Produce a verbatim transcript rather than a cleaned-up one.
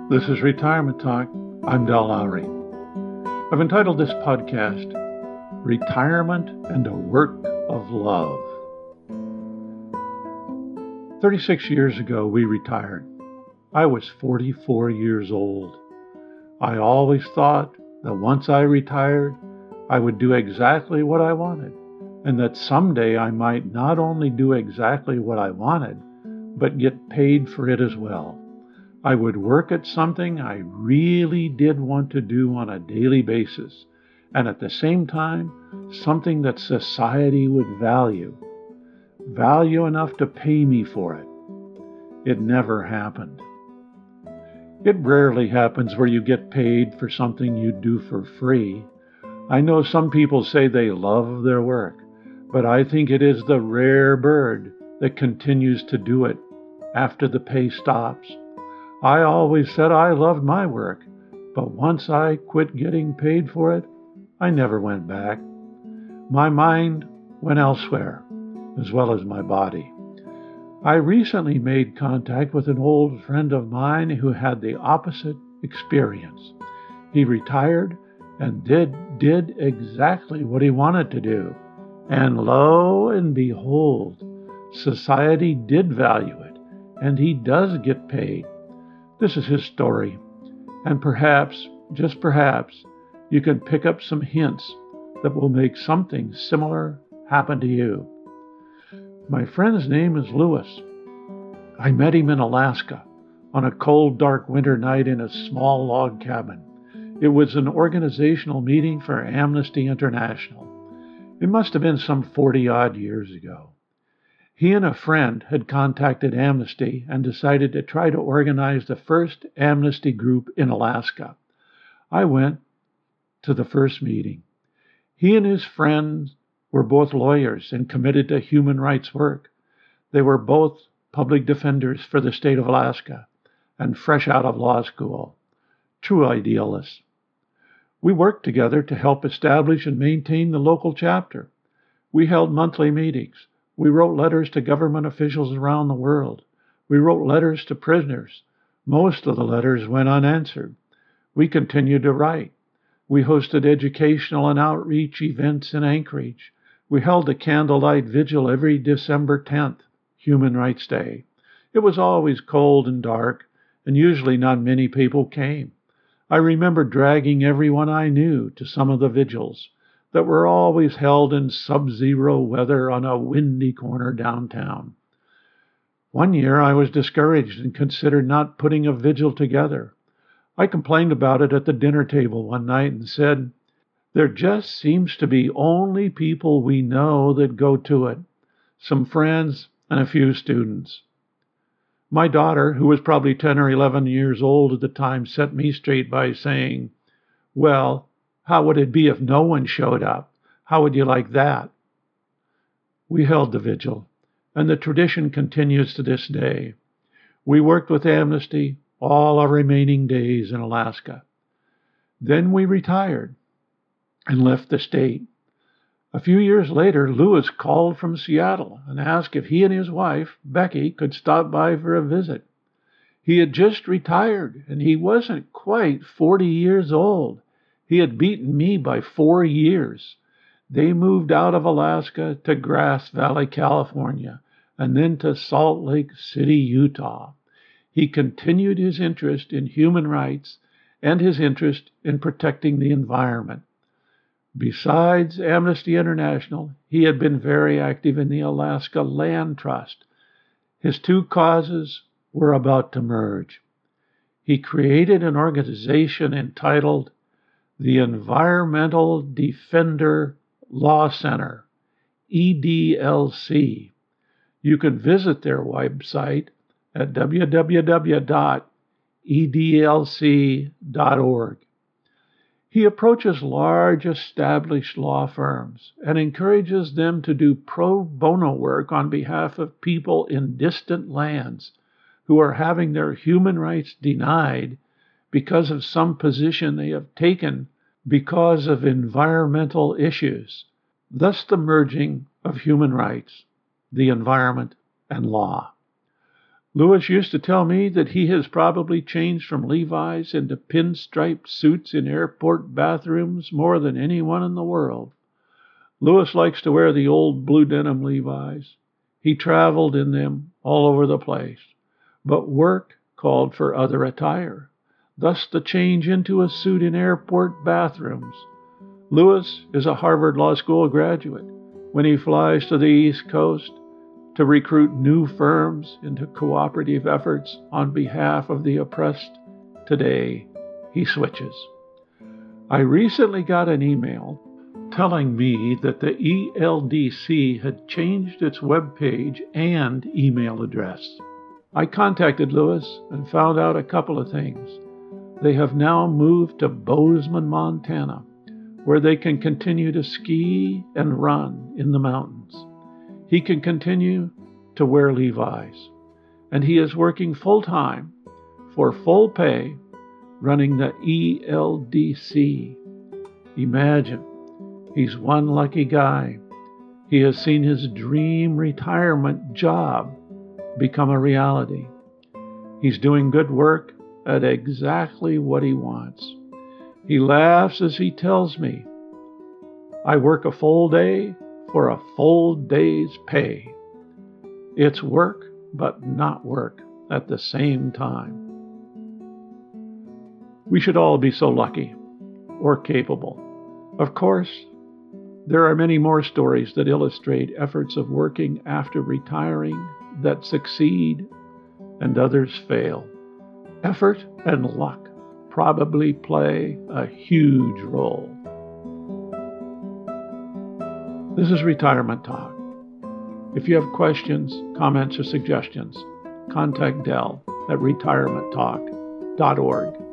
This is Retirement Talk. I'm Del Lowry. I've entitled this podcast, Retirement and a Work of Love. thirty-six years ago, we retired. I was forty-four years old. I always thought that once I retired, I would do exactly what I wanted, and that someday I might not only do exactly what I wanted, but get paid for it as well. I would work at something I really did want to do on a daily basis, and at the same time, something that society would value. Value enough to pay me for it. It never happened. It rarely happens where you get paid for something you do for free. I know some people say they love their work, but I think it is the rare bird that continues to do it after the pay stops. I always said I loved my work, but once I quit getting paid for it, I never went back. My mind went elsewhere, as well as my body. I recently made contact with an old friend of mine who had the opposite experience. He retired and did, did exactly what he wanted to do. And lo and behold, society did value it, and he does get paid. This is his story, and perhaps, just perhaps, you can pick up some hints that will make something similar happen to you. My friend's name is Lewis. I met him in Alaska on a cold, dark winter night in a small log cabin. It was an organizational meeting for Amnesty International. It must have been some forty-odd years ago. He and a friend had contacted Amnesty and decided to try to organize the first Amnesty group in Alaska. I went to the first meeting. He and his friends were both lawyers and committed to human rights work. They were both public defenders for the state of Alaska and fresh out of law school. True idealists. We worked together to help establish and maintain the local chapter. We held monthly meetings. We wrote letters to government officials around the world. We wrote letters to prisoners. Most of the letters went unanswered. We continued to write. We hosted educational and outreach events in Anchorage. We held a candlelight vigil every December tenth, Human Rights Day. It was always cold and dark, and usually not many people came. I remember dragging everyone I knew to some of the vigils that were always held in sub-zero weather on a windy corner downtown. One year I was discouraged and considered not putting a vigil together. I complained about it at the dinner table one night and said, "There just seems to be only people we know that go to it, some friends and a few students." My daughter, who was probably ten or eleven years old at the time, set me straight by saying, "Well, how would it be if no one showed up? How would you like that?" We held the vigil, and the tradition continues to this day. We worked with Amnesty all our remaining days in Alaska. Then we retired and left the state. A few years later, Lewis called from Seattle and asked if he and his wife, Becky, could stop by for a visit. He had just retired, and he wasn't quite forty years old. He had beaten me by four years. They moved out of Alaska to Grass Valley, California, and then to Salt Lake City, Utah. He continued his interest in human rights and his interest in protecting the environment. Besides Amnesty International, he had been very active in the Alaska Land Trust. His two causes were about to merge. He created an organization entitled the Environmental Defender Law Center, E D L C. You can visit their website at w w w dot e d l c dot org. He approaches large established law firms and encourages them to do pro bono work on behalf of people in distant lands who are having their human rights denied because of some position they have taken because of environmental issues, thus the merging of human rights, the environment, and law. Lewis used to tell me that he has probably changed from Levi's into pinstriped suits in airport bathrooms more than anyone in the world. Lewis likes to wear the old blue denim Levi's. He traveled in them all over the place, but work called for other attire, thus the change into a suit in airport bathrooms. Lewis is a Harvard Law School graduate. When he flies to the East Coast to recruit new firms into cooperative efforts on behalf of the oppressed, today he switches. I recently got an email telling me that the E L D C had changed its web page and email address. I contacted Lewis and found out a couple of things. They have now moved to Bozeman, Montana, where they can continue to ski and run in the mountains. He can continue to wear Levi's, and he is working full-time for full pay running the E L D C. Imagine, he's one lucky guy. He has seen his dream retirement job become a reality. He's doing good work at exactly what he wants. He laughs as he tells me, I work a full day for a full day's pay. It's work, but not work at the same time. We should all be so lucky or capable. Of course, there are many more stories that illustrate efforts of working after retiring that succeed and others fail. Effort and luck probably play a huge role. This is Retirement Talk. If you have questions, comments, or suggestions, contact Del at retirement talk dot org.